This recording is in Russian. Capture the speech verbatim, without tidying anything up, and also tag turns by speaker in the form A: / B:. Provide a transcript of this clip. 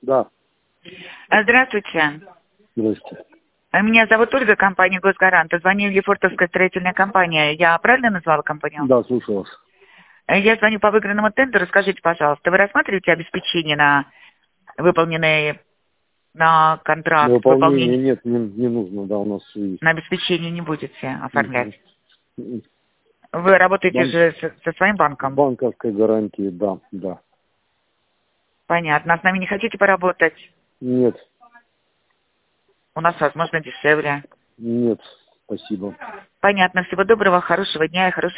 A: Да.
B: Здравствуйте.
A: Здравствуйте.
B: Меня зовут Ольга, компания «Госгарант». Звоню Лефортовская строительная компания. Я правильно назвала компанию?
A: Да, слушаю вас.
B: Я звоню по выигранному тендеру. Скажите, пожалуйста, вы рассматриваете обеспечение на выполненные на контракт?
A: На выполнение
B: Выполнение
A: нет, не, не нужно, да, у нас все есть.
B: на обеспечение не будете оформлять?
A: Мгм.
B: Вы работаете
A: Бан-
B: же со, со своим банком?
A: Банковской гарантии, да, да.
B: Понятно. А с нами не хотите поработать?
A: Нет,
B: У нас, возможно, дешевле.
A: нет, спасибо.
B: Понятно. Всего доброго, хорошего дня и хорошего